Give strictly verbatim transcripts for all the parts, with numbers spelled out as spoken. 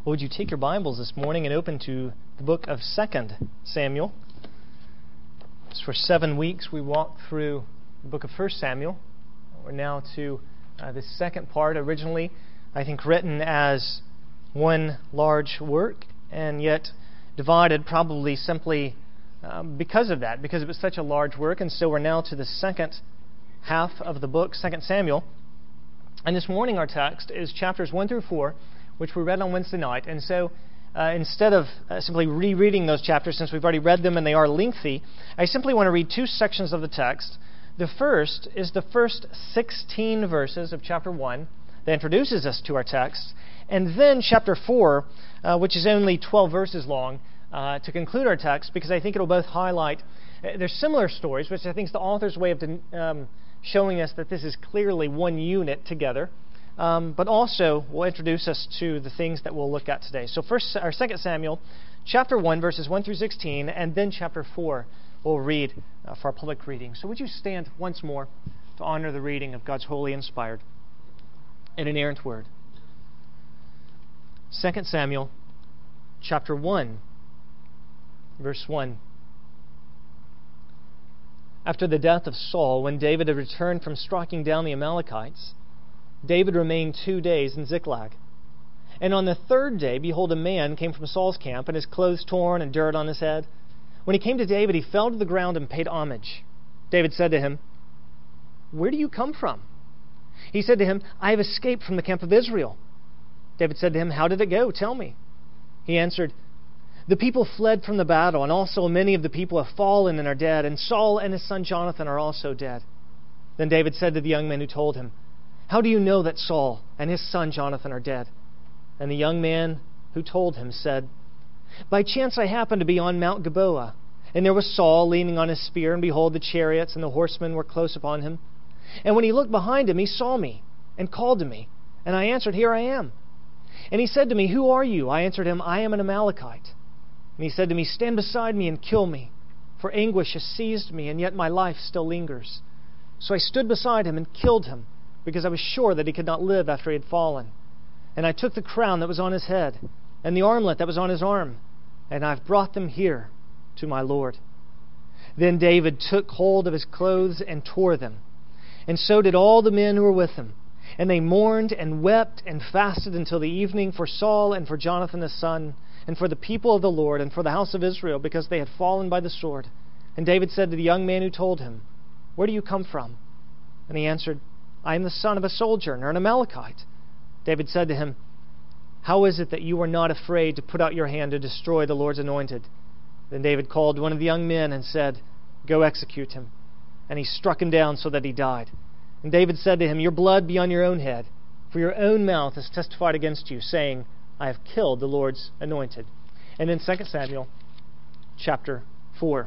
Well, would you take your Bibles this morning and open to the book of Second Samuel? So for seven weeks we walked through the book of First Samuel. We're now to uh, the second part, originally I think written as one large work, and yet divided probably simply um, because of that, because it was such a large work. And so we're now to the second half of the book, Second Samuel. And this morning our text is chapters one through four, which we read on Wednesday night. And so uh, instead of uh, simply rereading those chapters, since we've already read them and they are lengthy, I simply want to read two sections of the text. The first is the first sixteen verses of chapter one that introduces us to our text, and then chapter four, uh, which is only twelve verses long, uh, to conclude our text, because I think it will both highlight, uh, there's similar stories, which I think is the author's way of um, showing us that this is clearly one unit together. Um, but also will introduce us to the things that we'll look at today. So first, or Second Samuel, chapter one, verses one through sixteen, and then chapter four we'll read uh, for our public reading. So would you stand once more to honor the reading of God's holy, inspired, and inerrant word. Second Samuel, chapter one, verse one. After the death of Saul, when David had returned from striking down the Amalekites, David remained two days in Ziklag. And on the third day, behold, a man came from Saul's camp, and his clothes torn and dirt on his head. When he came to David, he fell to the ground and paid homage. David said to him, "Where do you come from?" He said to him, "I have escaped from the camp of Israel." David said to him, "How did it go? Tell me." He answered, "The people fled from the battle, and also many of the people have fallen and are dead, and Saul and his son Jonathan are also dead." Then David said to the young man who told him, "How do you know that Saul and his son Jonathan are dead?" And the young man who told him said, "By chance I happened to be on Mount Gilboa, and there was Saul leaning on his spear, and behold, the chariots and the horsemen were close upon him. And when he looked behind him, he saw me, and called to me. And I answered, 'Here I am.' And he said to me, 'Who are you?' I answered him, 'I am an Amalekite.' And he said to me, 'Stand beside me and kill me, for anguish has seized me, and yet my life still lingers.' So I stood beside him and killed him, because I was sure that he could not live after he had fallen. And I took the crown that was on his head, and the armlet that was on his arm, and I've brought them here to my Lord." Then David took hold of his clothes and tore them, and so did all the men who were with him. And they mourned and wept and fasted until the evening for Saul and for Jonathan his son, and for the people of the Lord and for the house of Israel, because they had fallen by the sword. And David said to the young man who told him, "Where do you come from?" And he answered, "I am the son of a sojourner, an Amalekite." David said to him, "How is it that you are not afraid to put out your hand to destroy the Lord's anointed?" Then David called one of the young men and said, "Go execute him." And he struck him down so that he died. And David said to him, "Your blood be on your own head, for your own mouth has testified against you, saying, 'I have killed the Lord's anointed.'" And then Second Samuel chapter four.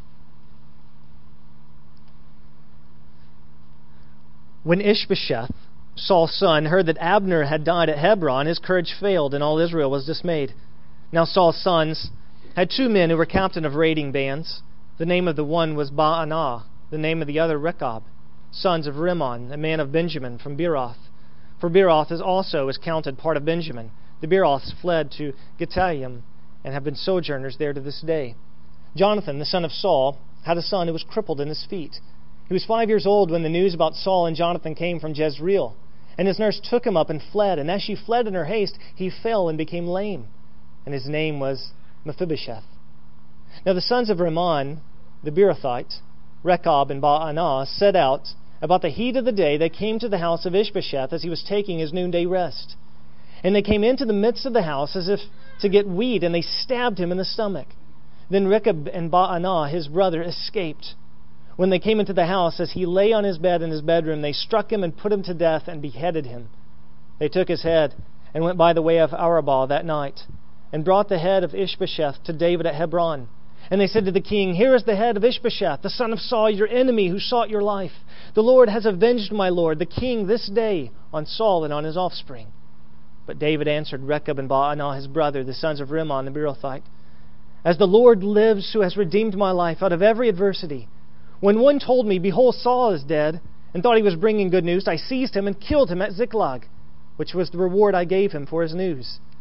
When Ishbosheth, Saul's son, heard that Abner had died at Hebron, his courage failed, and all Israel was dismayed. Now Saul's sons had two men who were captain of raiding bands. The name of the one was Baanah, the name of the other Rechab, sons of Rimmon, a man of Benjamin from Beeroth. For Beeroth is also is counted part of Benjamin. The Beeroths fled to Gittaim and have been sojourners there to this day. Jonathan, the son of Saul, had a son who was crippled in his feet. He was five years old when the news about Saul and Jonathan came from Jezreel. And his nurse took him up and fled. And as she fled in her haste, he fell and became lame. And his name was Mephibosheth. Now the sons of Rimmon, the Beerothites, Rechab and Baanah, set out. About the heat of the day, they came to the house of Ishbosheth as he was taking his noonday rest. And they came into the midst of the house as if to get wheat, and they stabbed him in the stomach. Then Rechab and Baanah, his brother, escaped. When they came into the house, as he lay on his bed in his bedroom, they struck him and put him to death and beheaded him. They took his head and went by the way of Arabah that night, and brought the head of Ishbosheth to David at Hebron. And they said to the king, "Here is the head of Ishbosheth, the son of Saul, your enemy, who sought your life. The Lord has avenged my lord, the king, this day on Saul and on his offspring." But David answered Rechab and Baanah, his brother, the sons of Rimmon the Beerothite, "As the Lord lives, who has redeemed my life out of every adversity, when one told me, 'Behold, Saul is dead,' and thought he was bringing good news, I seized him and killed him at Ziklag, which was the reward I gave him for his news.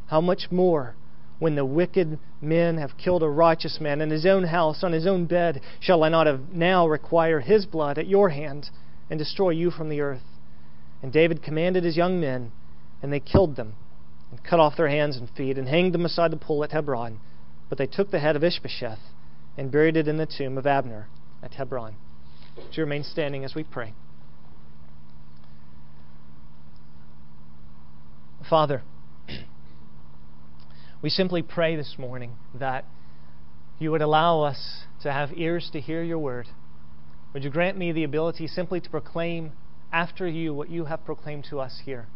how much more, when the wicked men have killed a righteous man in his own house, on his own bed, shall I not have now require his blood at your hand and destroy you from the earth? And David commanded his young men, and they killed them, and cut off their hands and feet, and hanged them beside the pool at Hebron. But they took the head of Ishbosheth and buried it in the tomb of Abner at Hebron. Would you remain standing as we pray? Father, we simply pray this morning that you would allow us to have ears to hear your word. Would you grant me the ability simply to proclaim after you what you have proclaimed to us here?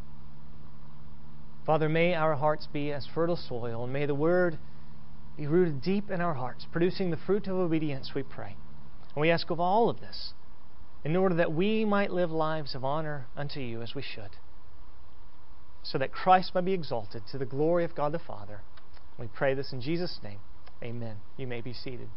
Father, may our hearts be as fertile soil, and may the word be rooted deep in our hearts, producing the fruit of obedience, we pray. And we ask of all of this in order that we might live lives of honor unto you as we should, so that Christ might be exalted to the glory of God the Father. We pray this in Jesus' name. Amen. You may be seated.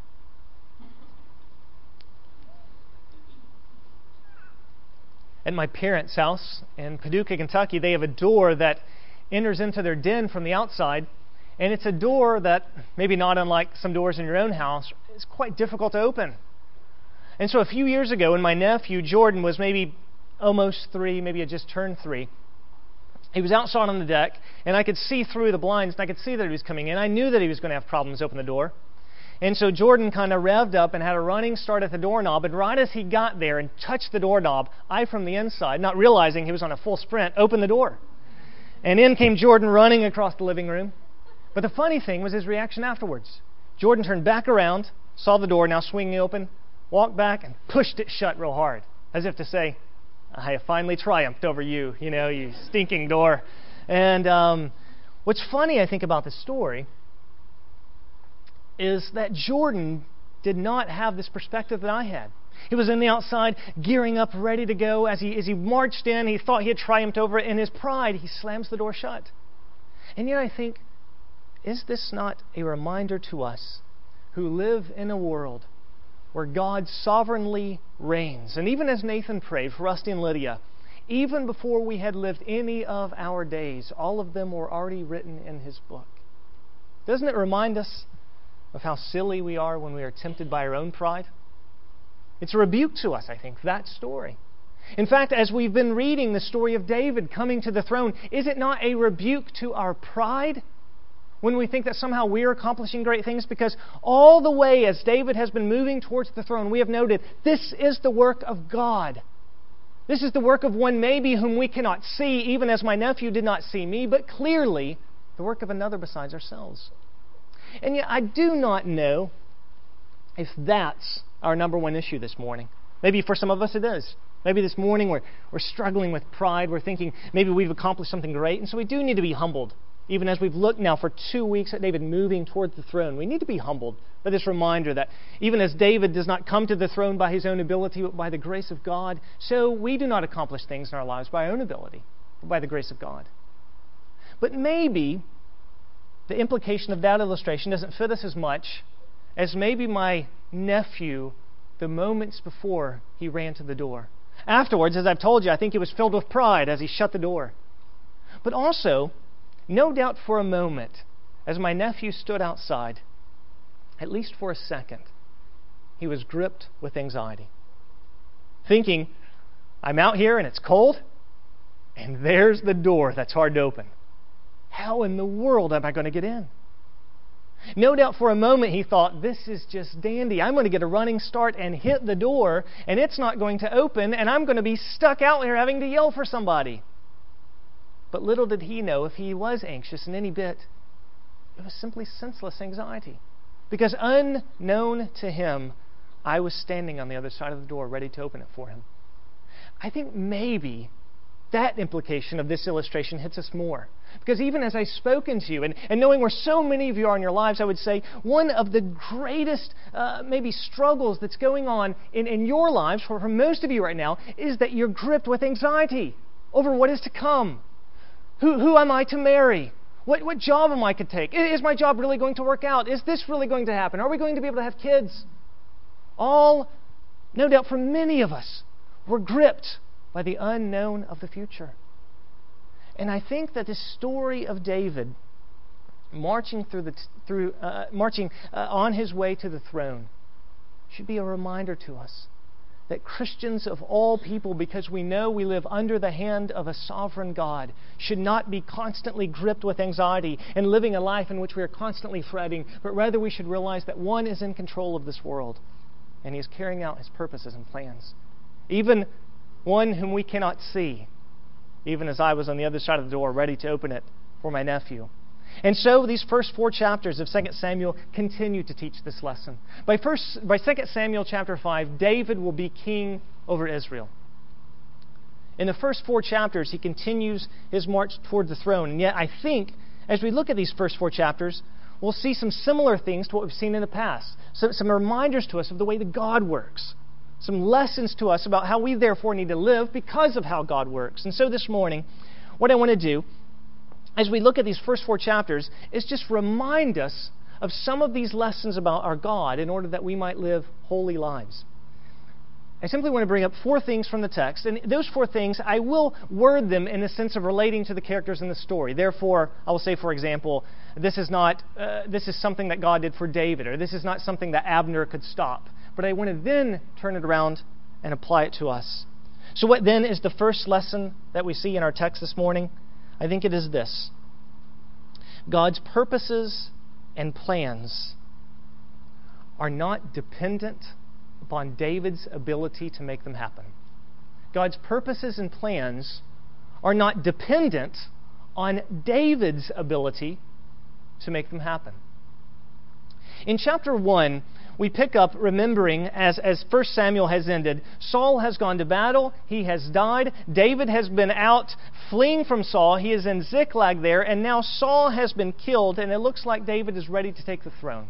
At my parents' house in Paducah, Kentucky, they have a door that enters into their den from the outside. And it's a door that, maybe not unlike some doors in your own house, is quite difficult to open. And so a few years ago, when my nephew Jordan was maybe almost three, maybe had just turned three, he was outside on the deck, and I could see through the blinds, and I could see that he was coming in. I knew that he was going to have problems opening the door. And so Jordan kind of revved up and had a running start at the doorknob, and right as he got there and touched the doorknob, I from the inside, not realizing he was on a full sprint, opened the door. And in came Jordan running across the living room. But the funny thing was his reaction afterwards. Jordan turned back around, saw the door now swinging open, walked back and pushed it shut real hard, as if to say, I have finally triumphed over you, you know, you stinking door. And um, what's funny, I think, about this story is that Jordan did not have this perspective that I had. He was in the outside, gearing up, ready to go. As he, as he marched in, he thought he had triumphed over it. In his pride, he slams the door shut. And yet I think, is this not a reminder to us who live in a world where God sovereignly reigns? And even as Nathan prayed for Rusty and Lydia, even before we had lived any of our days, all of them were already written in His book. Doesn't it remind us of how silly we are when we are tempted by our own pride? It's a rebuke to us, I think, that story. In fact, as we've been reading the story of David coming to the throne, is it not a rebuke to our pride when we think that somehow we're accomplishing great things? Because all the way as David has been moving towards the throne, we have noted this is the work of God. This is the work of one maybe whom we cannot see, even as my nephew did not see me, but clearly the work of another besides ourselves. And yet I do not know if that's our number one issue this morning. Maybe for some of us it is. Maybe this morning we're, we're struggling with pride. We're thinking maybe we've accomplished something great. And so we do need to be humbled. Even as we've looked now for two weeks at David moving towards the throne, we need to be humbled by this reminder that even as David does not come to the throne by his own ability, but by the grace of God, so we do not accomplish things in our lives by our own ability, but by the grace of God. But maybe the implication of that illustration doesn't fit us as much as maybe my nephew the moments before he ran to the door. Afterwards, as I've told you, I think he was filled with pride as he shut the door. But also, no doubt for a moment, as my nephew stood outside, at least for a second, he was gripped with anxiety. Thinking, I'm out here and it's cold, and there's the door that's hard to open. How in the world am I going to get in? No doubt for a moment he thought, this is just dandy. I'm going to get a running start and hit the door, and it's not going to open, and I'm going to be stuck out there having to yell for somebody. But little did he know, if he was anxious in any bit, it was simply senseless anxiety. Because unknown to him, I was standing on the other side of the door ready to open it for him. I think maybe that implication of this illustration hits us more. Because even as I've spoken to you, and, and knowing where so many of you are in your lives, I would say one of the greatest uh, maybe struggles that's going on in, in your lives, for, for most of you right now, is that you're gripped with anxiety over what is to come. Who, who am I to marry? What, what job am I to take? Is my job really going to work out? Is this really going to happen? Are we going to be able to have kids? All, no doubt for many of us, we're gripped by the unknown of the future. And I think that this story of David marching through the through uh, marching uh, on his way to the throne should be a reminder to us that Christians of all people, because we know we live under the hand of a sovereign God, should not be constantly gripped with anxiety and living a life in which we are constantly fretting, but rather we should realize that one is in control of this world, and He is carrying out His purposes and plans. Even one whom we cannot see, even as I was on the other side of the door ready to open it for my nephew. And so these first four chapters of Second Samuel continue to teach this lesson. By first, by Second Samuel chapter five, David will be king over Israel. In the first four chapters, he continues his march toward the throne. And yet I think, as we look at these first four chapters, we'll see some similar things to what we've seen in the past. So, some reminders to us of the way that God works. Some lessons to us about how we therefore need to live because of how God works. And so this morning, what I want to do, as we look at these first four chapters, is just remind us of some of these lessons about our God in order that we might live holy lives. I simply want to bring up four things from the text, and those four things, I will word them in the sense of relating to the characters in the story. Therefore, I will say, for example, this is not uh, this is something that God did for David, or this is not something that Abner could stop. But I want to then turn it around and apply it to us. So what then is the first lesson that we see in our text this morning? I think it is this: God's purposes and plans are not dependent upon David's ability to make them happen. God's purposes and plans are not dependent on David's ability to make them happen. In chapter one, we pick up remembering, as, as First Samuel has ended, Saul has gone to battle, he has died, David has been out fleeing from Saul, he is in Ziklag there, and now Saul has been killed, and it looks like David is ready to take the throne.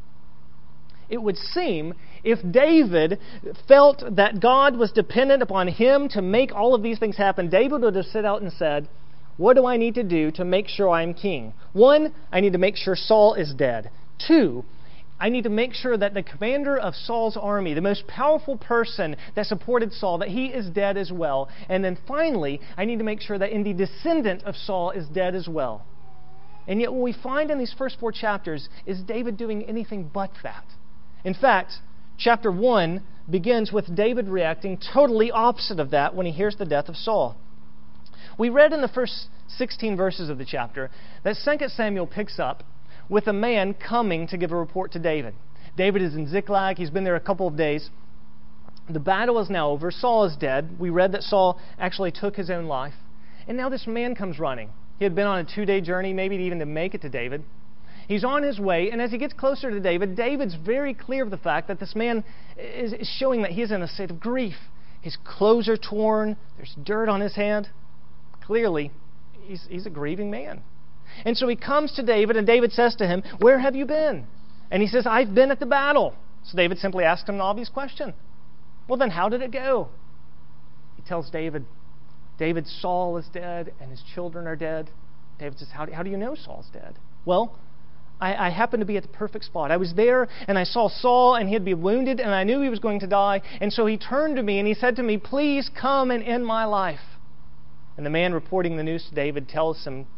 It would seem if David felt that God was dependent upon him to make all of these things happen, David would have set out and said, what do I need to do to make sure I'm king? One, I need to make sure Saul is dead. Two, I need to make sure that the commander of Saul's army, the most powerful person that supported Saul, that he is dead as well. And then finally, I need to make sure that any descendant of Saul is dead as well. And yet what we find in these first four chapters is David doing anything but that. In fact, chapter one begins with David reacting totally opposite of that when he hears the death of Saul. We read in the first sixteen verses of the chapter that Second Samuel picks up with a man coming to give a report to David. David is in Ziklag. He's been there a couple of days. The battle is now over. Saul is dead. We read that Saul actually took his own life. And now this man comes running. He had been on a two-day journey, maybe even to make it to David. He's on his way, and as he gets closer to David, David's very clear of the fact that this man is showing that he is in a state of grief. His clothes are torn. There's dirt on his hand. Clearly, he's, he's a grieving man. And so he comes to David, and David says to him, where have you been? And he says, I've been at the battle. So David simply asks him an obvious question. Well, then how did it go? He tells David, David, Saul is dead, and his children are dead. David says, how do, how do you know Saul's dead? Well, I, I happened to be at the perfect spot. I was there, and I saw Saul, and he had been wounded, and I knew he was going to die. And so he turned to me, and he said to me, please come and end my life. And the man reporting the news to David tells him,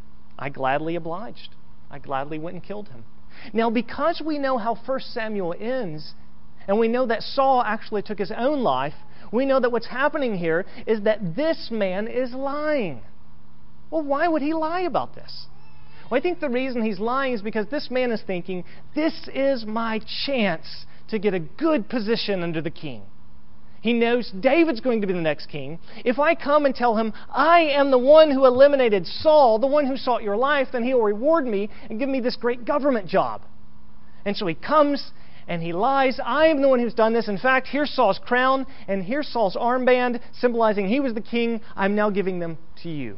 I gladly obliged. I gladly went and killed him. Now, because we know how First Samuel ends, and we know that Saul actually took his own life, we know that what's happening here is that this man is lying. Well, why would he lie about this? Well, I think the reason he's lying is because this man is thinking, this is my chance to get a good position under the king. He knows David's going to be the next king. If I come and tell him, I am the one who eliminated Saul, the one who sought your life, then he will reward me and give me this great government job. And so he comes and he lies. I am the one who's done this. In fact, here's Saul's crown and here's Saul's armband, symbolizing he was the king. I'm now giving them to you.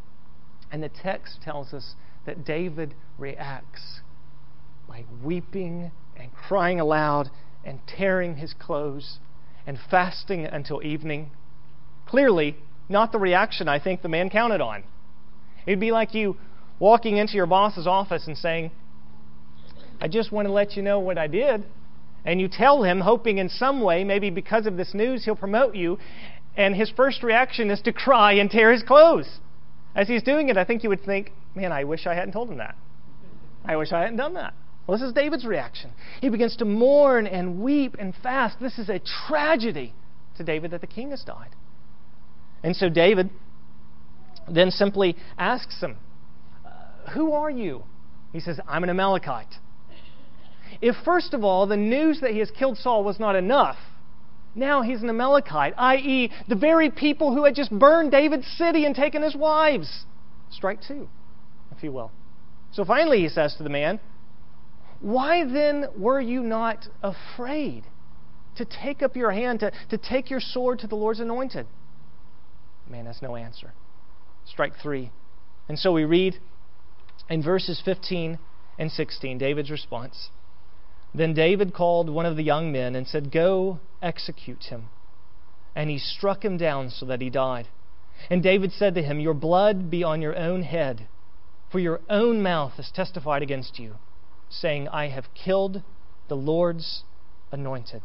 And the text tells us that David reacts by weeping and crying aloud and tearing his clothes and fasting until evening. Clearly, not the reaction I think the man counted on. It'd be like you walking into your boss's office and saying, I just want to let you know what I did. And you tell him, hoping in some way, maybe because of this news, he'll promote you. And his first reaction is to cry and tear his clothes. as he's doing it, I think you would think, man, I wish I hadn't told him that. I wish I hadn't done that. Well, this is David's reaction. He begins to mourn and weep and fast. This is a tragedy to David that the king has died. And so David then simply asks him, uh, who are you? He says, I'm an Amalekite. If, first of all, the news that he has killed Saul was not enough, now he's an Amalekite, that is the very people who had just burned David's city and taken his wives. Strike two, if you will. So finally he says to the man, why then were you not afraid to take up your hand, to, to take your sword to the Lord's anointed? The man has no answer. Strike three. And so we read in verses fifteen and sixteen, David's response. Then David called one of the young men and said, go execute him. And he struck him down so that he died. And David said to him, your blood be on your own head, for your own mouth has testified against you, saying, I have killed the Lord's anointed.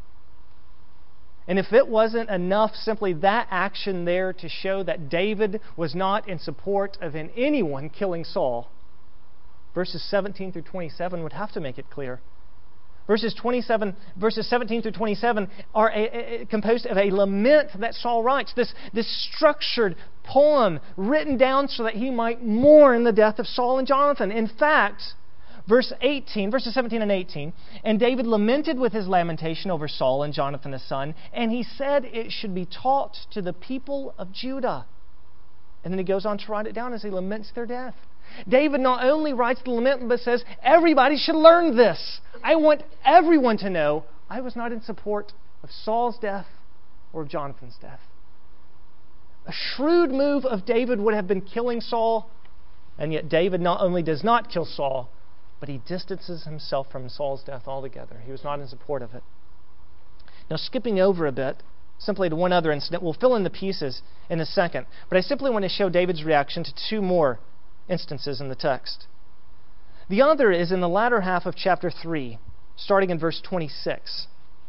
And if it wasn't enough, simply that action there to show that David was not in support of in anyone killing Saul, verses seventeen through twenty-seven would have to make it clear. Verses twenty-seven, verses seventeen through twenty-seven are a, a, composed of a lament that Saul writes. This, this structured poem written down so that he might mourn the death of Saul and Jonathan. In fact, verse eighteen, verses seventeen and eighteen, and David lamented with his lamentation over Saul and Jonathan his son, and he said it should be taught to the people of Judah. And then he goes on to write it down as he laments their death. David not only writes the lament, but says, everybody should learn this. I want everyone to know I was not in support of Saul's death or of Jonathan's death. A shrewd move of David would have been killing Saul, and yet David not only does not kill Saul, but he distances himself from Saul's death altogether. He was not in support of it. Now, skipping over a bit, simply to one other incident, we'll fill in the pieces in a second, but I simply want to show David's reaction to two more instances in the text. The other is in the latter half of chapter three, starting in verse twenty-six.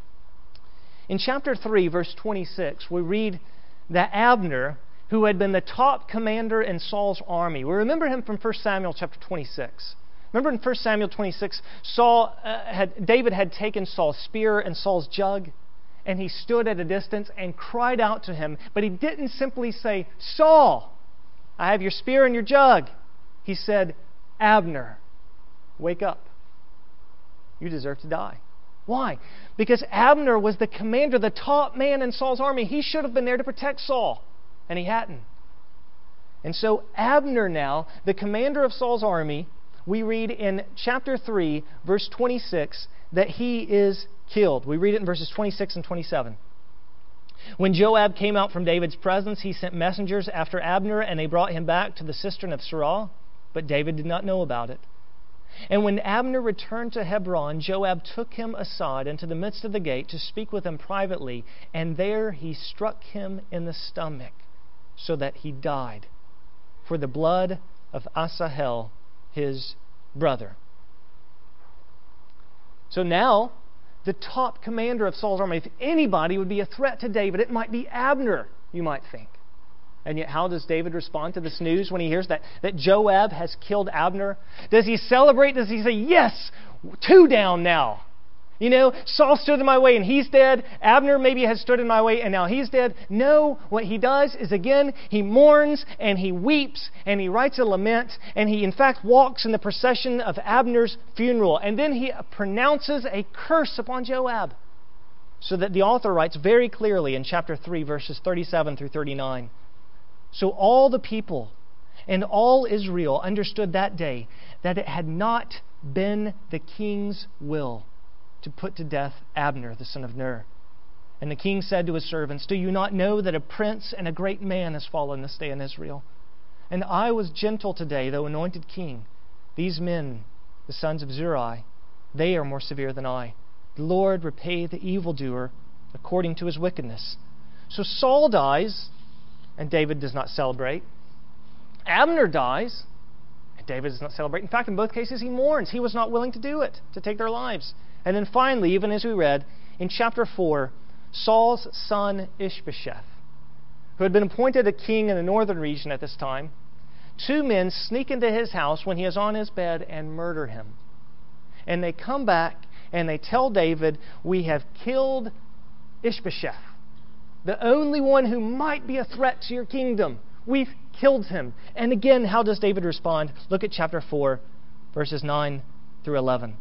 In chapter three, verse twenty-six, we read that Abner, who had been the top commander in Saul's army, we remember him from First Samuel chapter twenty-six. Remember in First Samuel twenty-six, Saul uh, had David had taken Saul's spear and Saul's jug, and he stood at a distance and cried out to him. But he didn't simply say, Saul, I have your spear and your jug. He said, Abner, wake up. You deserve to die. Why? Because Abner was the commander, the top man in Saul's army. He should have been there to protect Saul, and he hadn't. And so Abner now, the commander of Saul's army, we read in chapter three, verse twenty-six, that he is killed. We read it in verses twenty-six and twenty-seven. When Joab came out from David's presence, he sent messengers after Abner, and they brought him back to the cistern of Sirah, but David did not know about it. And when Abner returned to Hebron, Joab took him aside into the midst of the gate to speak with him privately, and there he struck him in the stomach, so that he died, for the blood of Asahel, his brother. So now, the top commander of Saul's army, if anybody would be a threat to David, it might be Abner, you might think. And yet, how does David respond to this news when he hears that, that Joab has killed Abner? Does he celebrate? Does he say, yes, two down now? You know, Saul stood in my way and he's dead. Abner maybe has stood in my way and now he's dead. No, what he does is, again, he mourns and he weeps and he writes a lament, and he in fact walks in the procession of Abner's funeral. And then he pronounces a curse upon Joab. So that the author writes very clearly in chapter three, verses thirty-seven through thirty-nine. So all the people and all Israel understood that day that it had not been the king's will to put to death Abner, the son of Ner. And the king said to his servants, do you not know that a prince and a great man has fallen this day in Israel? And I was gentle today, though anointed king. These men, the sons of Zeruiah, they are more severe than I. The Lord repay the evildoer according to his wickedness. So Saul dies, and David does not celebrate. Abner dies, and David does not celebrate. In fact, in both cases, he mourns. He was not willing to do it, to take their lives. And then finally, even as we read, in chapter four, Saul's son Ishbosheth, who had been appointed a king in the northern region at this time, two men sneak into his house when he is on his bed and murder him. And they come back and they tell David, we have killed Ishbosheth, the only one who might be a threat to your kingdom. We've killed him. And again, how does David respond? Look at chapter four, verses nine through eleven.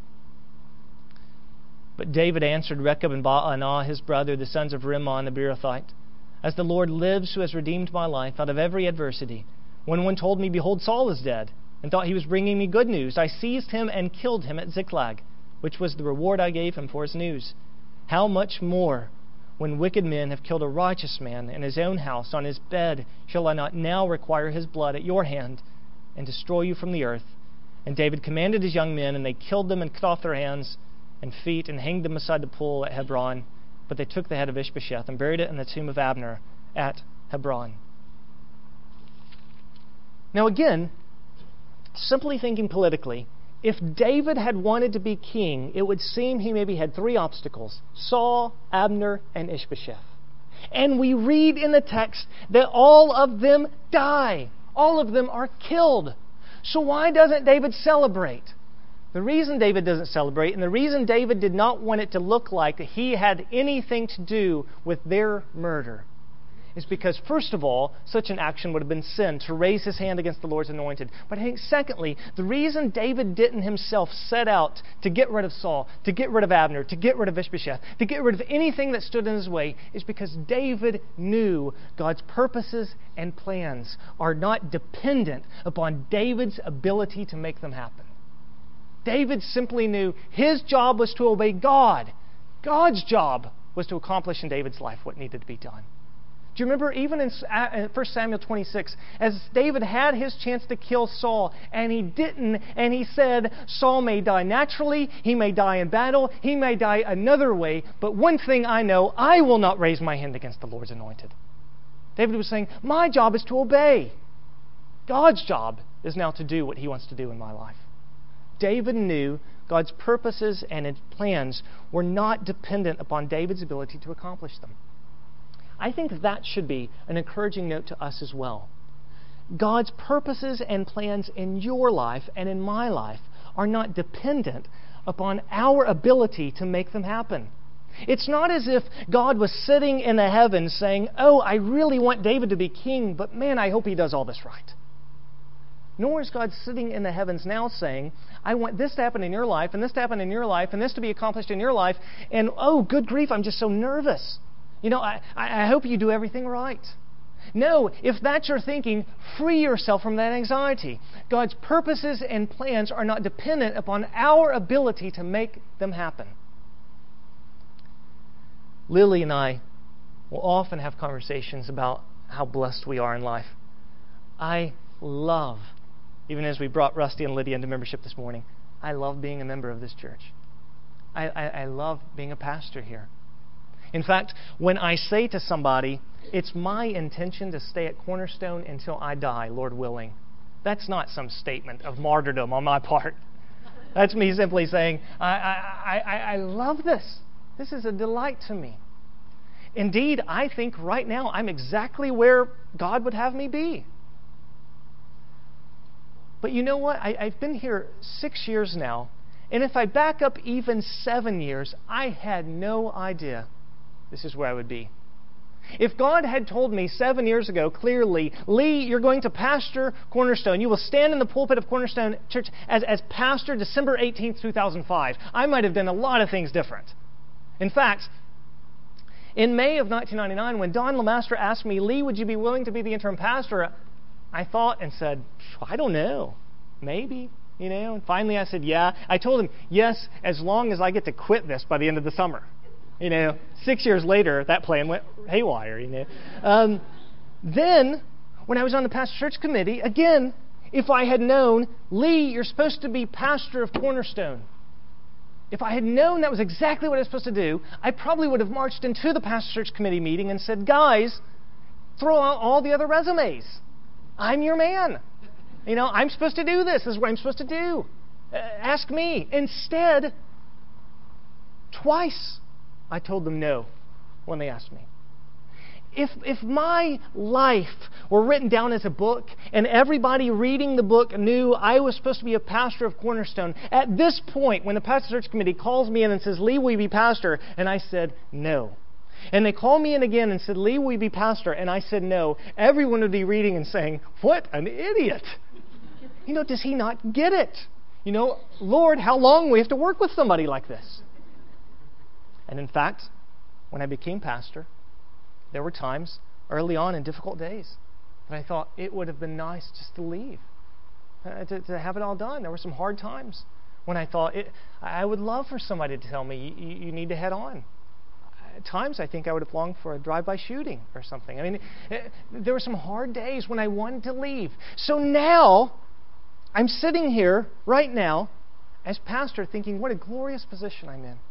But David answered Rechab and Baanah, his brother, the sons of Rimmon the Beerothite, as the Lord lives, who has redeemed my life out of every adversity. When one told me, behold, Saul is dead, and thought he was bringing me good news, I seized him and killed him at Ziklag, which was the reward I gave him for his news. How much more, when wicked men have killed a righteous man in his own house, on his bed, shall I not now require his blood at your hand, and destroy you from the earth? And David commanded his young men, and they killed them and cut off their hands and feet, and hanged them beside the pool at Hebron. But they took the head of Ishbosheth and buried it in the tomb of Abner at Hebron. Now again, simply thinking politically, if David had wanted to be king, it would seem he maybe had three obstacles: Saul, Abner, and Ishbosheth. And we read in the text that all of them die. All of them are killed. So why doesn't David celebrate? The reason David doesn't celebrate, and the reason David did not want it to look like he had anything to do with their murder, is because, first of all, such an action would have been sin, to raise his hand against the Lord's anointed. But I think, secondly, the reason David didn't himself set out to get rid of Saul, to get rid of Abner, to get rid of Ishbosheth, to get rid of anything that stood in his way, is because David knew God's purposes and plans are not dependent upon David's ability to make them happen. David simply knew his job was to obey God. God's job was to accomplish in David's life what needed to be done. Do you remember even in First Samuel twenty-six, as David had his chance to kill Saul, and he didn't, and he said, Saul may die naturally, he may die in battle, he may die another way, but one thing I know, I will not raise my hand against the Lord's anointed. David was saying, my job is to obey. God's job is now to do what he wants to do in my life. David knew God's purposes and his plans were not dependent upon David's ability to accomplish them. I think that should be an encouraging note to us as well. God's purposes and plans in your life and in my life are not dependent upon our ability to make them happen. It's not as if God was sitting in the heavens saying, oh, I really want David to be king, but man, I hope he does all this right. Nor is God sitting in the heavens now saying, I want this to happen in your life, and this to happen in your life, and this to be accomplished in your life, and oh, good grief, I'm just so nervous. You know, I, I hope you do everything right. No, if that's your thinking, free yourself from that anxiety. God's purposes and plans are not dependent upon our ability to make them happen. Lily and I will often have conversations about how blessed we are in life. I love, even as we brought Rusty and Lydia into membership this morning, I love being a member of this church. I, I, I love being a pastor here. In fact, when I say to somebody, it's my intention to stay at Cornerstone until I die, Lord willing, that's not some statement of martyrdom on my part. That's me simply saying, I, I, I, I love this. This is a delight to me. Indeed, I think right now I'm exactly where God would have me be. But you know what? I, I've been here six years now, and if I back up even seven years, I had no idea this is where I would be. If God had told me seven years ago clearly, Lee, you're going to pastor Cornerstone. You will stand in the pulpit of Cornerstone Church as, as pastor December eighteenth, two thousand five. I might have done a lot of things different. In fact, in May of nineteen ninety-nine, when Don LeMaster asked me, Lee, would you be willing to be the interim pastor? I thought and said, I don't know. Maybe. You know, and finally I said, yeah. I told him, yes, as long as I get to quit this by the end of the summer. You know, six years later, that plan went haywire, you know. Um, then, when I was on the pastor search committee, again, if I had known, Lee, you're supposed to be pastor of Cornerstone. If I had known that was exactly what I was supposed to do, I probably would have marched into the pastor search committee meeting and said, guys, throw out all the other resumes. I'm your man. You know, I'm supposed to do this. This is what I'm supposed to do. Uh, ask me. Instead, twice I told them no when they asked me. If, if my life were written down as a book, and everybody reading the book knew I was supposed to be a pastor of Cornerstone. At this point, when the pastor search committee calls me in and says, Lee, will you be pastor? And I said, no. And they called me in again and said, Lee, will you be pastor? And I said, no. Everyone would be reading and saying, what an idiot. You know, does he not get it? You know, Lord, how long we have to work with somebody like this? And in fact, when I became pastor, there were times early on in difficult days that I thought it would have been nice just to leave, uh, to, to have it all done. There were some hard times when I thought it, I would love for somebody to tell me, you, you need to head on. At times I think I would have longed for a drive-by shooting or something. I mean, it, there were some hard days when I wanted to leave. So now, I'm sitting here right now as pastor thinking, what a glorious position I'm in.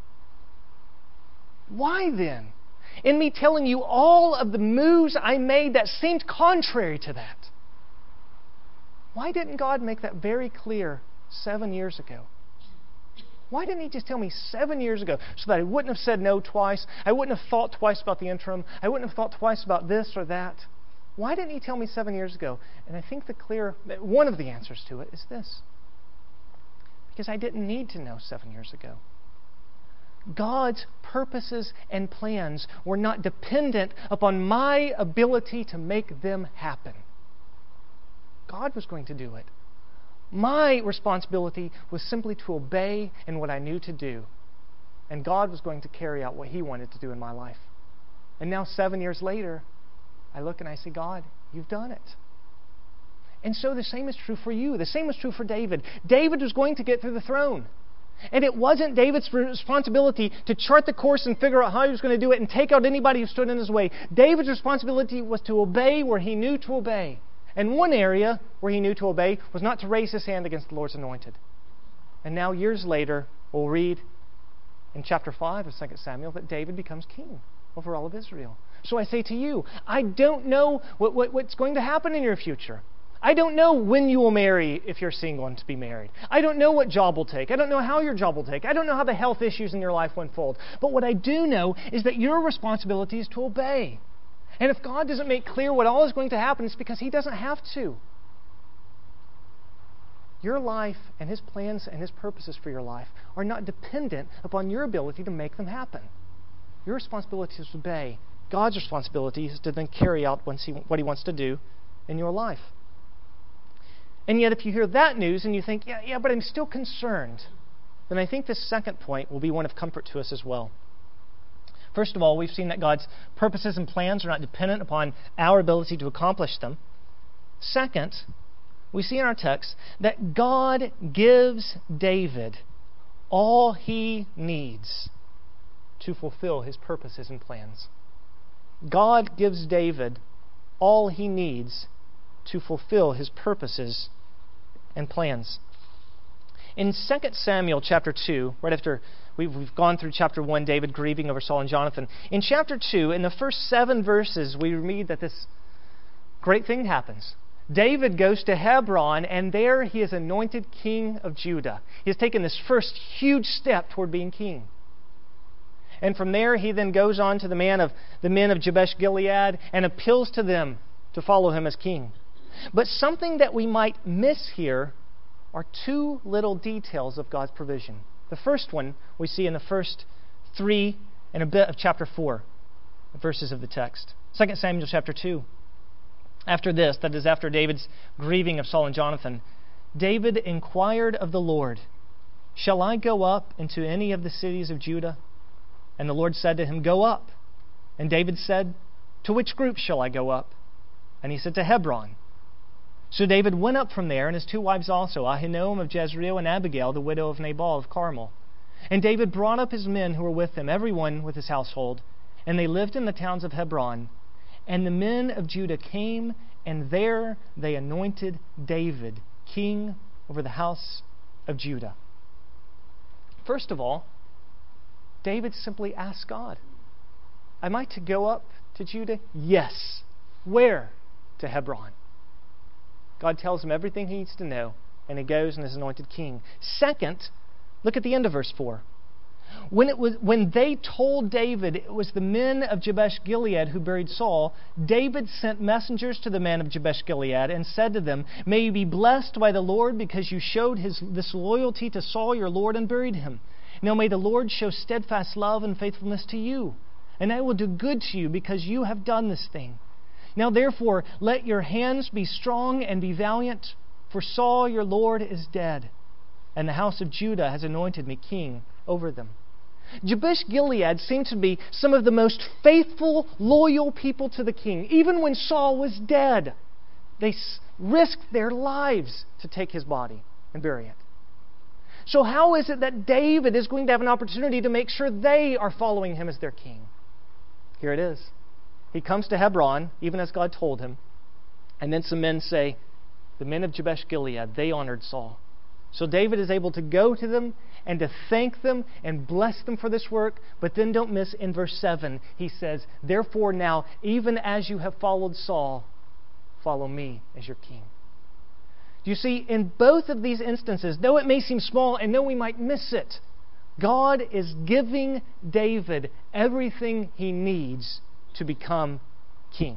Why then? In me telling you all of the moves I made that seemed contrary to that. Why didn't God make that very clear seven years ago? Why didn't He just tell me seven years ago so that I wouldn't have said no twice? I wouldn't have thought twice about the interim. I wouldn't have thought twice about this or that. Why didn't He tell me seven years ago? And I think the clear, one of the answers to it is this. Because I didn't need to know seven years ago. God's purposes and plans were not dependent upon my ability to make them happen. God was going to do it. My responsibility was simply to obey in what I knew to do. And God was going to carry out what He wanted to do in my life. And now, seven years later, I look and I say, God, You've done it. And so the same is true for you. The same is true for David. David was going to get through the throne. And it wasn't David's responsibility to chart the course and figure out how he was going to do it and take out anybody who stood in his way. David's responsibility was to obey where he knew to obey. And one area where he knew to obey was not to raise his hand against the Lord's anointed. And now, years later, we'll read in chapter five of Second Samuel that David becomes king over all of Israel. So I say to you, I don't know what, what, what's going to happen in your future. I don't know when you will marry if you're single and to be married. I don't know what job will take. I don't know how your job will take. I don't know how the health issues in your life will unfold. But what I do know is that your responsibility is to obey. And if God doesn't make clear what all is going to happen, it's because He doesn't have to. Your life and His plans and His purposes for your life are not dependent upon your ability to make them happen. Your responsibility is to obey. God's responsibility is to then carry out what He wants to do in your life. And yet, if you hear that news and you think, yeah, yeah, but I'm still concerned, then I think this second point will be one of comfort to us as well. First of all, we've seen that God's purposes and plans are not dependent upon our ability to accomplish them. Second, we see in our text that God gives David all he needs to fulfill his purposes and plans. God gives David all he needs to fulfill his purposes and plans. In Second Samuel chapter two, right after we've, we've gone through chapter one, David grieving over Saul and Jonathan, in chapter two, in the first seven verses, we read that this great thing happens. David goes to Hebron, and there he is anointed king of Judah. He has taken this first huge step toward being king. And from there, he then goes on to the man of the men of Jabesh Gilead and appeals to them to follow him as king. But something that we might miss here are two little details of God's provision. The first one we see in the first three and a bit of chapter four, verses of the text. Second Samuel chapter two. After this, that is after David's grieving of Saul and Jonathan, David inquired of the Lord, "Shall I go up into any of the cities of Judah?" And the Lord said to him, "Go up." And David said, "To which group shall I go up?" And he said, "To Hebron." So David went up from there, and his two wives also, Ahinoam of Jezreel and Abigail, the widow of Nabal of Carmel. And David brought up his men who were with him, every one with his household, and they lived in the towns of Hebron. And the men of Judah came, and there they anointed David king over the house of Judah. First of all, David simply asked God, "Am I to go up to Judah?" "Yes." "Where?" "To Hebron." God tells him everything he needs to know, and he goes and is anointed king. Second, look at the end of verse four. When, it was, when they told David it was the men of Jabesh-Gilead who buried Saul, David sent messengers to the men of Jabesh-Gilead and said to them, "May you be blessed by the Lord because you showed his, this loyalty to Saul your Lord and buried him. Now may the Lord show steadfast love and faithfulness to you, and I will do good to you because you have done this thing. Now therefore let your hands be strong and be valiant, for Saul your Lord is dead, and the house of Judah has anointed me king over them." Jabesh-Gilead seemed to be some of the most faithful, loyal people to the king. Even when Saul was dead, they risked their lives to take his body and bury it. So how is it that David is going to have an opportunity to make sure they are following him as their king? Here it is. He comes to Hebron, even as God told him, and then some men say, the men of Jabesh-Gilead, they honored Saul. So David is able to go to them and to thank them and bless them for this work. But then don't miss in verse seven, he says, "Therefore now, even as you have followed Saul, follow me as your king." Do you see, in both of these instances, though it may seem small and though we might miss it, God is giving David everything he needs to become king.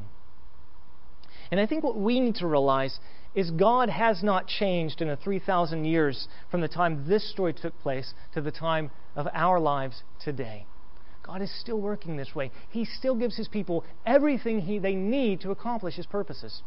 And I think what we need to realize is God has not changed in the three thousand years from the time this story took place to the time of our lives today. God is still working this way. He still gives His people everything he, they need to accomplish His purposes.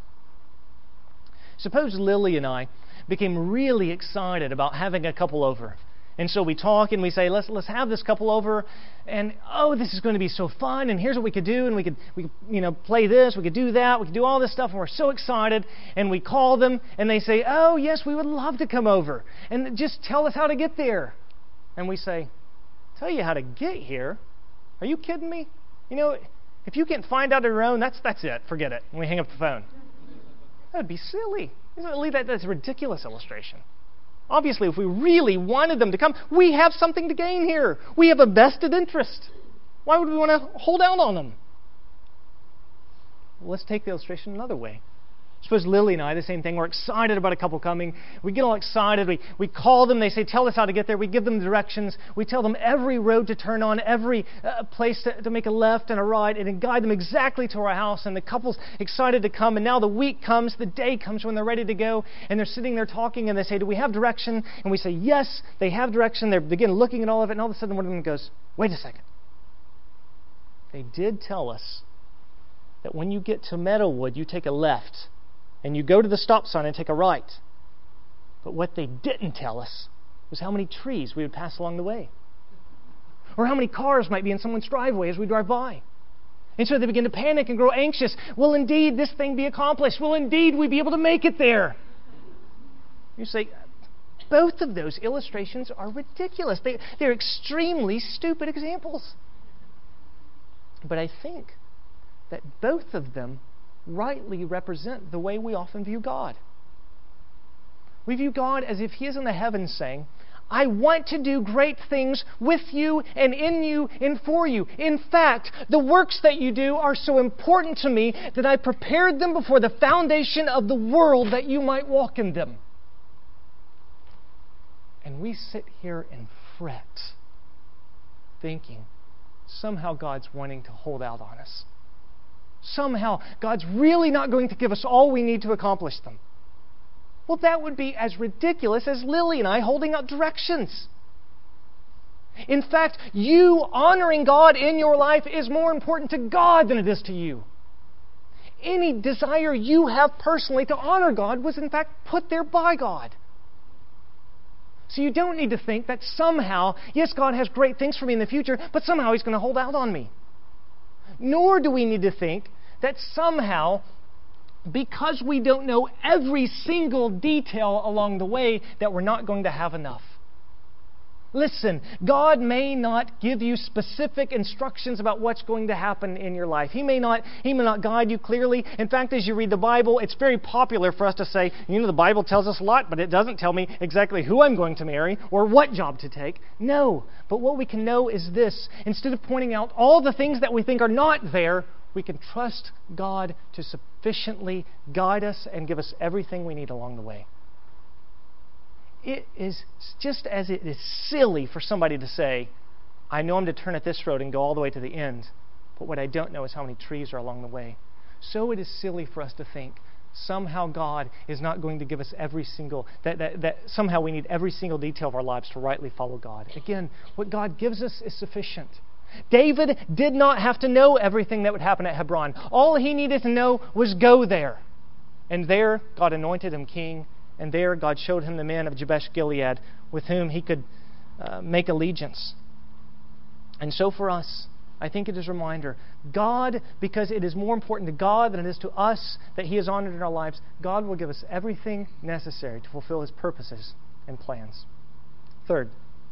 Suppose Lily and I became really excited about having a couple over. And so we talk and we say, let's let's have this couple over, and oh, this is going to be so fun, and here's what we could do, and we could we could, you know play this, we could do that, we could do all this stuff, and we're so excited. And we call them, and they say, "Oh yes, we would love to come over, and just tell us how to get there." And we say, "Tell you how to get here? Are you kidding me? You know, if you can't find out on your own, that's that's it. Forget it." And we hang up the phone. That'd be silly. That, that's a ridiculous illustration. Obviously, if we really wanted them to come, we have something to gain here. We have a vested interest. Why would we want to hold out on them? Well, let's take the illustration another way. Suppose Lily and I, the same thing, we're excited about a couple coming. We get all excited. We, we call them. They say, "Tell us how to get there." We give them directions. We tell them every road to turn on, every uh, place to, to make a left and a right, and then guide them exactly to our house. And the couple's excited to come. And now the week comes, the day comes when they're ready to go. And they're sitting there talking, and they say, "Do we have direction?" And we say, "Yes, they have direction." They begin looking at all of it, and all of a sudden one of them goes, "Wait a second. They did tell us that when you get to Meadowwood, you take a left. And you go to the stop sign and take a right. But what they didn't tell us was how many trees we would pass along the way. Or how many cars might be in someone's driveway as we drive by." And so they begin to panic and grow anxious. Will indeed this thing be accomplished? Will indeed we be able to make it there? You say, both of those illustrations are ridiculous. They, they're extremely stupid examples. But I think that both of them rightly represent the way we often view God. We view God as if He is in the heavens saying, "I want to do great things with you and in you and for you. In fact, the works that you do are so important to me that I prepared them before the foundation of the world that you might walk in them." And we sit here and fret, thinking somehow God's wanting to hold out on us. Somehow, God's really not going to give us all we need to accomplish them. Well, that would be as ridiculous as Lily and I holding out directions. In fact, you honoring God in your life is more important to God than it is to you. Any desire you have personally to honor God was in fact put there by God. So you don't need to think that somehow, yes, God has great things for me in the future, but somehow He's going to hold out on me. Nor do we need to think that somehow, because we don't know every single detail along the way, that we're not going to have enough. Listen, God may not give you specific instructions about what's going to happen in your life. He may not, He may not guide you clearly. In fact, as you read the Bible, it's very popular for us to say, you know, the Bible tells us a lot, but it doesn't tell me exactly who I'm going to marry or what job to take. No, but what we can know is this. Instead of pointing out all the things that we think are not there, we can trust God to sufficiently guide us and give us everything we need along the way. It is just as it is silly for somebody to say, I know I'm to turn at this road and go all the way to the end, but what I don't know is how many trees are along the way. So it is silly for us to think somehow God is not going to give us every single, that, that, that somehow we need every single detail of our lives to rightly follow God. Again, what God gives us is sufficient. David did not have to know everything that would happen at Hebron. All he needed to know was go there. And there, God anointed him king. And there, God showed him the men of Jabesh Gilead with whom he could uh, make allegiance. And so for us, I think it is a reminder, God, because it is more important to God than it is to us that He is honored in our lives, God will give us everything necessary to fulfill His purposes and plans. Third,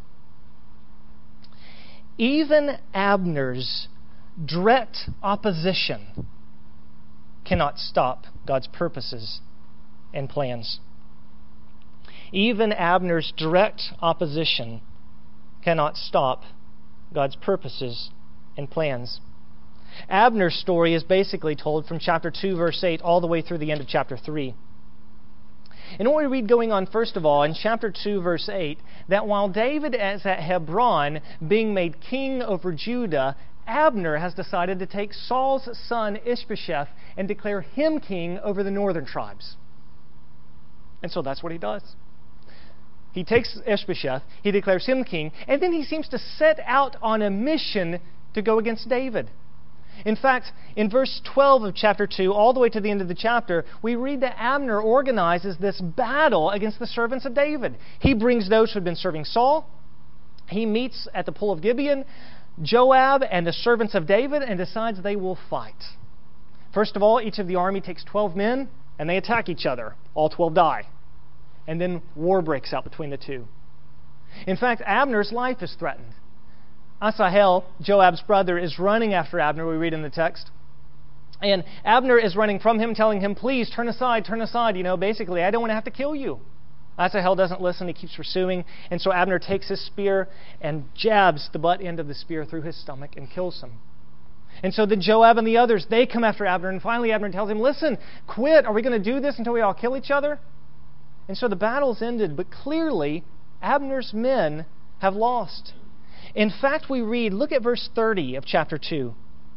even Abner's direct opposition cannot stop God's purposes and plans. Even Abner's direct opposition cannot stop God's purposes and plans. Abner's story is basically told from chapter two, verse eight, all the way through the end of chapter three. And what we read going on, first of all, in chapter two, verse eight, that while David is at Hebron being made king over Judah, Abner has decided to take Saul's son Ishbosheth and declare him king over the northern tribes. And so that's what he does. He takes Ishbosheth, he declares him king, and then he seems to set out on a mission to go against David. In fact, in verse twelve of chapter two, all the way to the end of the chapter, we read that Abner organizes this battle against the servants of David. He brings those who had been serving Saul. He meets at the pool of Gibeon Joab and the servants of David and decides they will fight. First of all, each of the army takes twelve men and they attack each other. All twelve die. And then war breaks out between the two. In fact, Abner's life is threatened. Asahel, Joab's brother, is running after Abner, we read in the text. And Abner is running from him, telling him, please, turn aside, turn aside. You know, basically, I don't want to have to kill you. Asahel doesn't listen. He keeps pursuing. And so Abner takes his spear and jabs the butt end of the spear through his stomach and kills him. And so then Joab and the others, they come after Abner. And finally Abner tells him, listen, quit. Are we going to do this until we all kill each other? And so the battle's ended. But clearly, Abner's men have lost. In fact, we read, look at verse thirty of chapter two.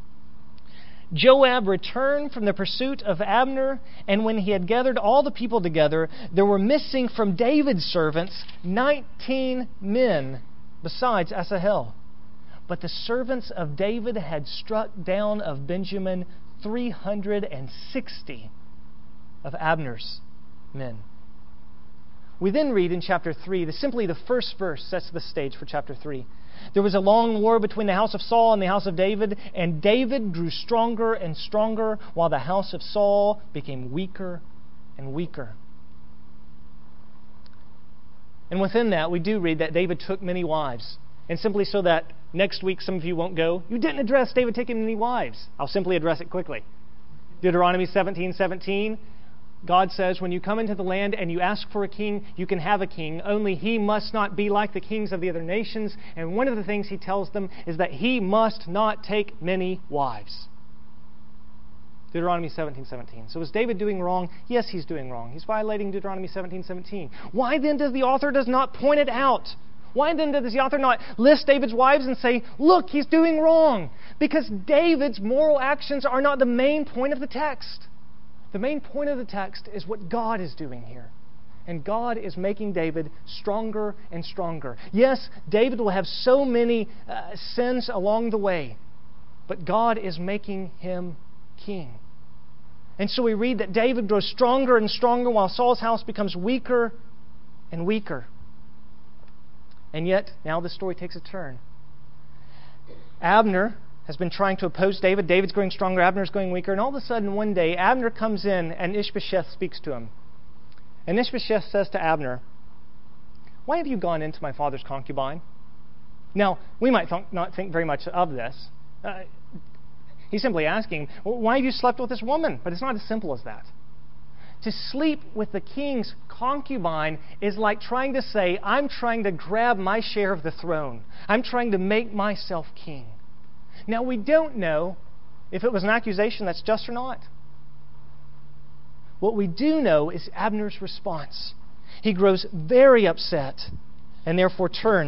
Joab returned from the pursuit of Abner, and when he had gathered all the people together, there were missing from David's servants nineteen men, besides Asahel. But the servants of David had struck down of Benjamin three hundred sixty of Abner's men. We then read in chapter three, the, simply the first verse sets the stage for chapter three. There was a long war between the house of Saul and the house of David, and David grew stronger and stronger, while the house of Saul became weaker and weaker. And within that, we do read that David took many wives. And simply so that next week some of you won't go, you didn't address David taking many wives. I'll simply address it quickly. Deuteronomy seventeen seventeen. God says, when you come into the land and you ask for a king, you can have a king. Only he must not be like the kings of the other nations. And one of the things he tells them is that he must not take many wives. Deuteronomy seventeen seventeen. So is David doing wrong? Yes, he's doing wrong. He's violating Deuteronomy seventeen seventeen. Why then does the author does not point it out? Why then does the author not list David's wives and say, look, he's doing wrong? Because David's moral actions are not the main point of the text. The main point of the text is what God is doing here. And God is making David stronger and stronger. Yes, David will have so many uh, sins along the way, but God is making him king. And so we read that David grows stronger and stronger while Saul's house becomes weaker and weaker. And yet, now the story takes a turn. Abner has been trying to oppose David. David's growing stronger, Abner's going weaker. And all of a sudden, one day, Abner comes in and Ishbosheth speaks to him. And Ishbosheth says to Abner, why have you gone into my father's concubine? Now, we might th- not think very much of this. Uh, he's simply asking, well, why have you slept with this woman? But it's not as simple as that. To sleep with the king's concubine is like trying to say, I'm trying to grab my share of the throne. I'm trying to make myself king. Now, we don't know if it was an accusation that's just or not. What we do know is Abner's response. He grows very upset and therefore turns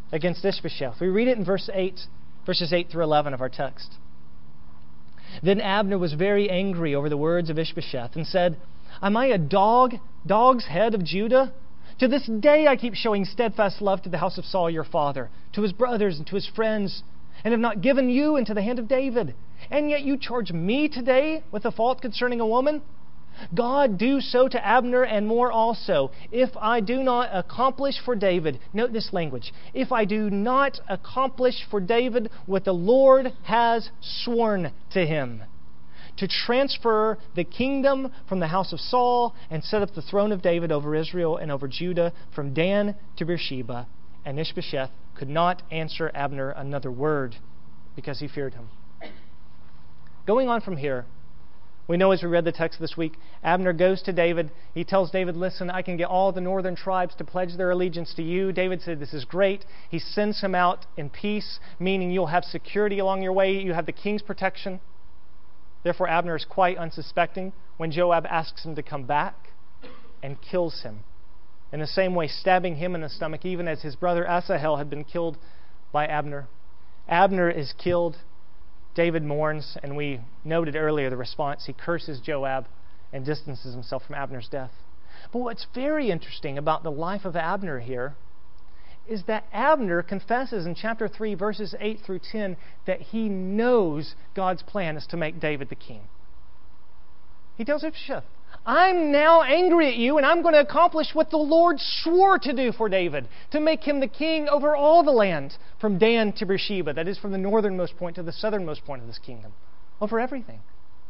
against Ishbosheth. We read it in verse eight, verses eight through eleven of our text. Then Abner was very angry over the words of Ishbosheth and said, "Am I a dog, dog's head of Judah? To this day I keep showing steadfast love to the house of Saul your father, to his brothers and to his friends, and have not given you into the hand of David. And yet you charge me today with a fault concerning a woman? God do so to Abner and more also, if I do not accomplish for David," note this language, "if I do not accomplish for David what the Lord has sworn to him, to transfer the kingdom from the house of Saul and set up the throne of David over Israel and over Judah from Dan to Beersheba." And Ishbosheth could not answer Abner another word because he feared him. Going on from here, we know as we read the text this week, Abner goes to David. He tells David, "Listen, I can get all the northern tribes to pledge their allegiance to you." David said, "This is great." He sends him out in peace, meaning you'll have security along your way. You have the king's protection. Therefore, Abner is quite unsuspecting when Joab asks him to come back and kills him. In the same way, stabbing him in the stomach, even as his brother Asahel had been killed by Abner. Abner is killed. David mourns, and we noted earlier the response. He curses Joab and distances himself from Abner's death. But what's very interesting about the life of Abner here is that Abner confesses in chapter three, verses eight through ten, that he knows God's plan is to make David the king. He tells Ishbosheth, "I'm now angry at you, and I'm going to accomplish what the Lord swore to do for David, to make him the king over all the land, from Dan to Beersheba," that is, from the northernmost point to the southernmost point of this kingdom, over everything.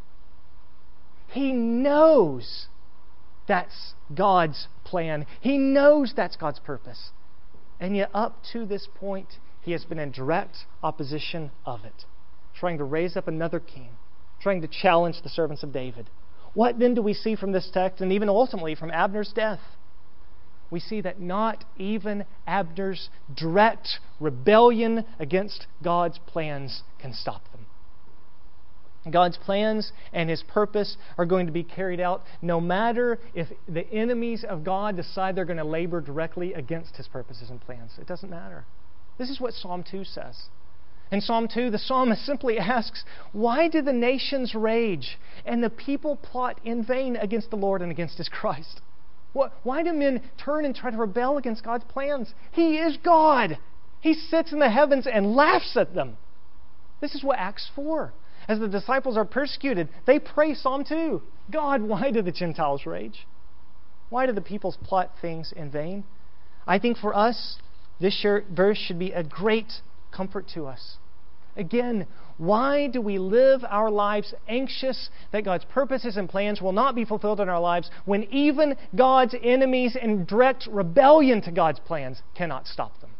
He knows that's God's plan. He knows that's God's purpose. And yet up to this point, he has been in direct opposition of it, trying to raise up another king, trying to challenge the servants of David. What then do we see from this text, and even ultimately from Abner's death? We see that not even Abner's direct rebellion against God's plans can stop them. God's plans and His purpose are going to be carried out no matter if the enemies of God decide they're going to labor directly against His purposes and plans. It doesn't matter. This is what Psalm two says. In Psalm two, the psalmist simply asks, "Why do the nations rage and the people plot in vain against the Lord and against His Christ?" Why do men turn and try to rebel against God's plans? He is God. He sits in the heavens and laughs at them. This is what Acts four. As the disciples are persecuted, they pray Psalm two. "God, why do the Gentiles rage? Why do the peoples plot things in vain?" I think for us, this verse should be a great comfort to us. Again, why do we live our lives anxious that God's purposes and plans will not be fulfilled in our lives when even God's enemies in direct rebellion to God's plans cannot stop them?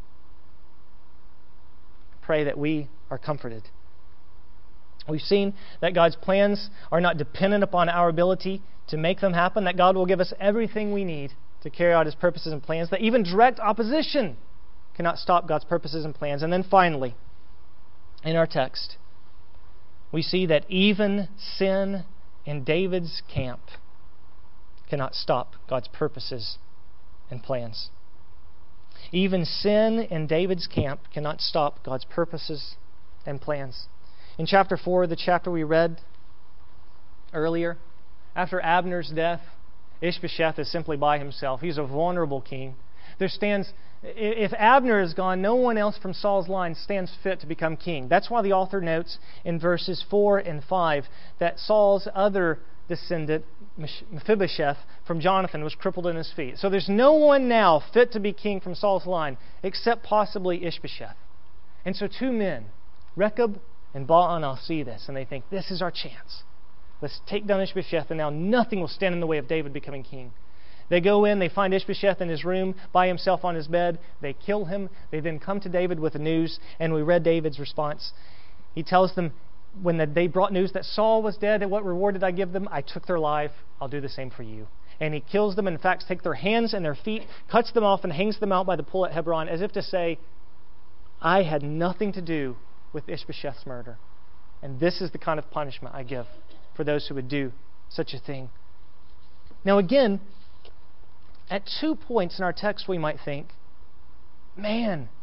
Pray that we are comforted. We've seen that God's plans are not dependent upon our ability to make them happen, that God will give us everything we need to carry out His purposes and plans, that even direct opposition cannot stop God's purposes and plans. And then finally, in our text, we see that even sin in David's camp cannot stop God's purposes and plans. Even sin in David's camp cannot stop God's purposes and plans. In chapter four, the chapter we read earlier, after Abner's death, Ishbosheth is simply by himself. He's a vulnerable king. There stands, if Abner is gone, no one else from Saul's line stands fit to become king. That's why the author notes in verses four and five that Saul's other descendant, Mephibosheth, from Jonathan, was crippled in his feet. So there's no one now fit to be king from Saul's line except possibly Ishbosheth. And so two men, Rechab and Baanah, see this and they think, this is our chance. Let's take down Ishbosheth, and now nothing will stand in the way of David becoming king. They go in, they find Ishbosheth in his room by himself on his bed. They kill him. They then come to David with the news, and we read David's response. He tells them, when they brought news that Saul was dead, and what reward did I give them? I took their life. I'll do the same for you. And he kills them, in fact, takes their hands and their feet, cuts them off, and hangs them out by the pool at Hebron, as if to say, I had nothing to do with Ishbosheth's murder. And this is the kind of punishment I give for those who would do such a thing. Now again, at two points in our text we might think, man,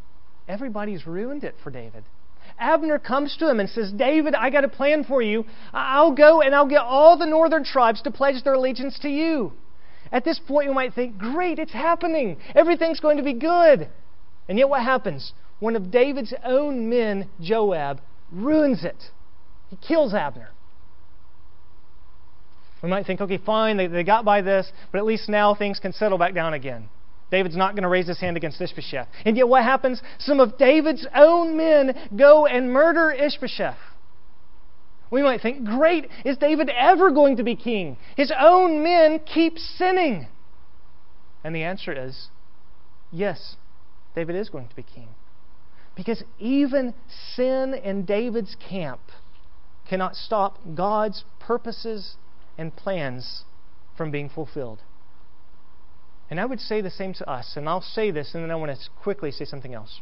everybody's ruined it for David. Abner comes to him and says, David, I got a plan for you. I'll go and I'll get all the northern tribes to pledge their allegiance to you. At this point, you might think, great, it's happening. Everything's going to be good. And yet what happens? One of David's own men, Joab, ruins it. He kills Abner. We might think, okay, fine, they, they got by this, but at least now things can settle back down again. David's not going to raise his hand against Ishbosheth. And yet what happens? Some of David's own men go and murder Ishbosheth. We might think, great, is David ever going to be king? His own men keep sinning. And the answer is, yes, David is going to be king. Because even sin in David's camp cannot stop God's purposes and plans from being fulfilled. And I would say the same to us, and I'll say this, and then I want to quickly say something else.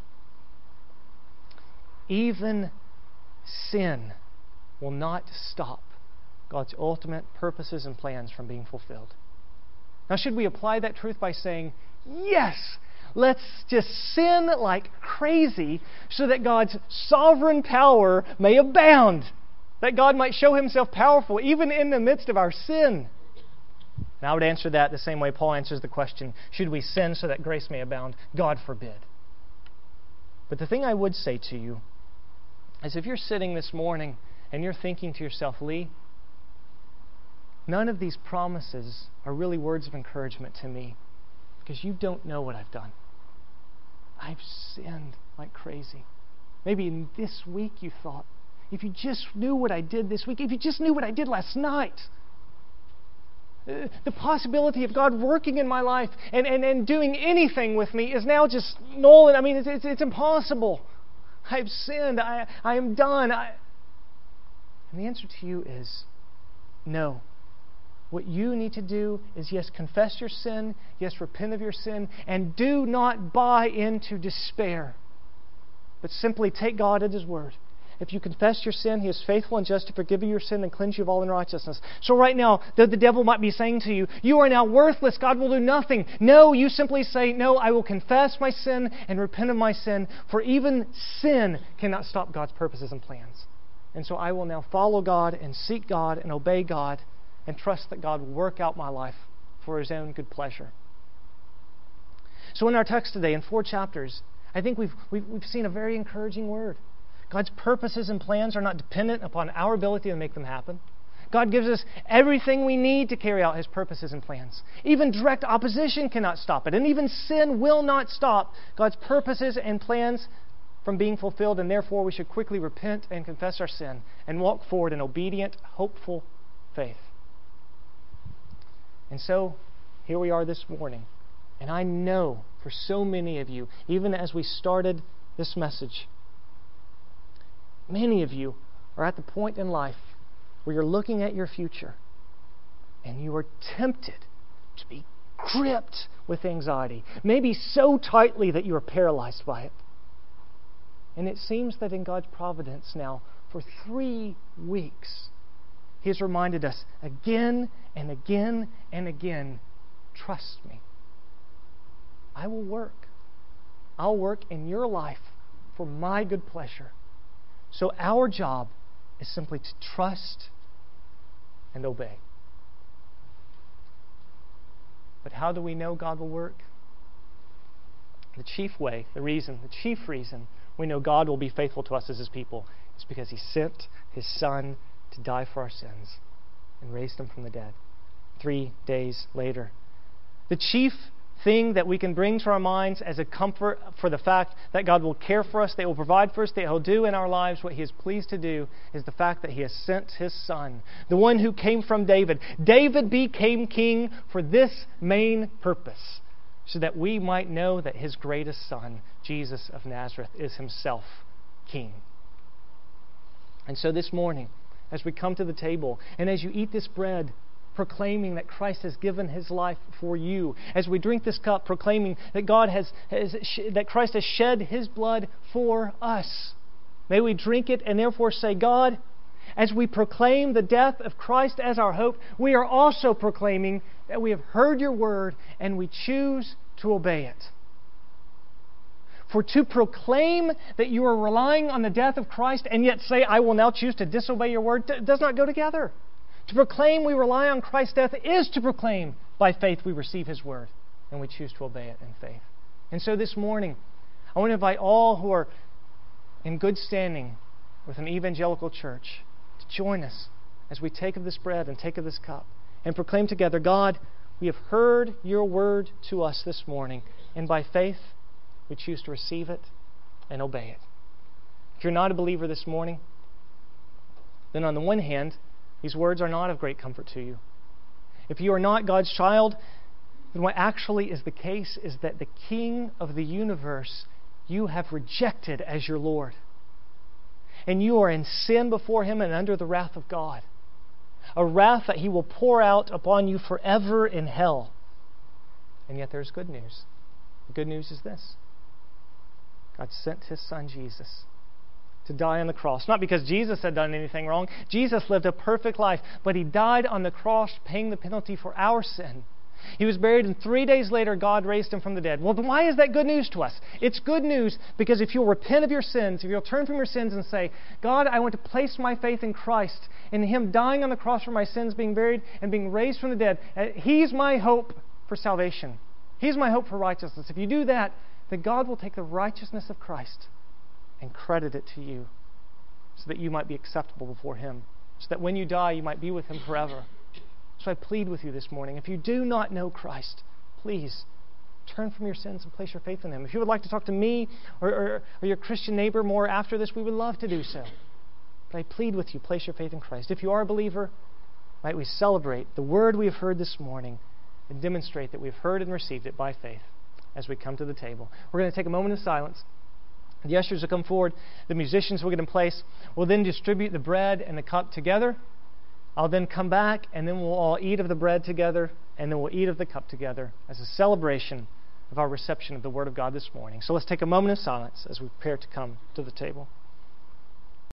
Even sin will not stop God's ultimate purposes and plans from being fulfilled. Now, should we apply that truth by saying, yes, let's just sin like crazy so that God's sovereign power may abound, that God might show Himself powerful even in the midst of our sin? And I would answer that the same way Paul answers the question, should we sin so that grace may abound? God forbid. But the thing I would say to you is if you're sitting this morning and you're thinking to yourself, Lee, none of these promises are really words of encouragement to me because you don't know what I've done. I've sinned like crazy. Maybe in this week you thought, if you just knew what I did this week, if you just knew what I did last night, the possibility of God working in my life and, and, and doing anything with me is now just null. I mean, it's, it's, it's impossible. I've sinned. I, I am done. I... And the answer to you is no. What you need to do is, yes, confess your sin. Yes, repent of your sin. And do not buy into despair. But simply take God at His word. If you confess your sin, He is faithful and just to forgive you your sin and cleanse you of all unrighteousness. So right now, though the devil might be saying to you, you are now worthless, God will do nothing. No, you simply say, no, I will confess my sin and repent of my sin, for even sin cannot stop God's purposes and plans. And so I will now follow God and seek God and obey God and trust that God will work out my life for His own good pleasure. So in our text today, in four chapters, I think we've, we've, we've seen a very encouraging word. God's purposes and plans are not dependent upon our ability to make them happen. God gives us everything we need to carry out His purposes and plans. Even direct opposition cannot stop it, and even sin will not stop God's purposes and plans from being fulfilled, and therefore we should quickly repent and confess our sin and walk forward in obedient, hopeful faith. And so, here we are this morning, and I know for so many of you, even as we started this message, many of you are at the point in life where you're looking at your future and you are tempted to be gripped with anxiety, maybe so tightly that you are paralyzed by it. And it seems that in God's providence now, for three weeks, He has reminded us again and again and again, trust me. I will work. I'll work in your life for my good pleasure. So our job is simply to trust and obey. But how do we know God will work? The chief way, the reason, the chief reason we know God will be faithful to us as His people is because He sent His Son to die for our sins and raised Him from the dead three days later. The chief thing that we can bring to our minds as a comfort for the fact that God will care for us, that He will provide for us, that He'll do in our lives what He is pleased to do, is the fact that He has sent His Son, the one who came from David. David became king for this main purpose, so that we might know that His greatest Son, Jesus of Nazareth, is Himself King. And so this morning, as we come to the table, and as you eat this bread, proclaiming that Christ has given His life for you, as we drink this cup, proclaiming that God has, has that Christ has shed His blood for us, may we drink it and therefore say, God, as we proclaim the death of Christ as our hope, we are also proclaiming that we have heard Your word and we choose to obey it. For to proclaim that you are relying on the death of Christ and yet say, I will now choose to disobey your word, d- does not go together. To proclaim we rely on Christ's death is to proclaim by faith we receive His word and we choose to obey it in faith. And so this morning, I want to invite all who are in good standing with an evangelical church to join us as we take of this bread and take of this cup and proclaim together, God, we have heard your word to us this morning, and by faith we choose to receive it and obey it. If you're not a believer this morning, then on the one hand, these words are not of great comfort to you. If you are not God's child, then what actually is the case is that the King of the universe you have rejected as your Lord. And you are in sin before Him and under the wrath of God. A wrath that He will pour out upon you forever in hell. And yet there's good news. The good news is this. God sent His Son Jesus to die on the cross. Not because Jesus had done anything wrong. Jesus lived a perfect life, but He died on the cross paying the penalty for our sin. He was buried, and three days later God raised Him from the dead. Well, then why is that good news to us? It's good news because if you'll repent of your sins, if you'll turn from your sins and say, God, I want to place my faith in Christ, in Him dying on the cross for my sins, being buried, and being raised from the dead, He's my hope for salvation. He's my hope for righteousness. If you do that, then God will take the righteousness of Christ and credit it to you so that you might be acceptable before Him, so that when you die, you might be with Him forever. So I plead with you this morning, if you do not know Christ, please turn from your sins and place your faith in Him. If you would like to talk to me or, or, or your Christian neighbor more after this, we would love to do so. But I plead with you, place your faith in Christ. If you are a believer, might we celebrate the word we have heard this morning and demonstrate that we have heard and received it by faith as we come to the table. We're going to take a moment of silence. The ushers will come forward. The musicians will get in place. We'll then distribute the bread and the cup together. I'll then come back, and then we'll all eat of the bread together, and then we'll eat of the cup together as a celebration of our reception of the Word of God this morning. So let's take a moment of silence as we prepare to come to the table.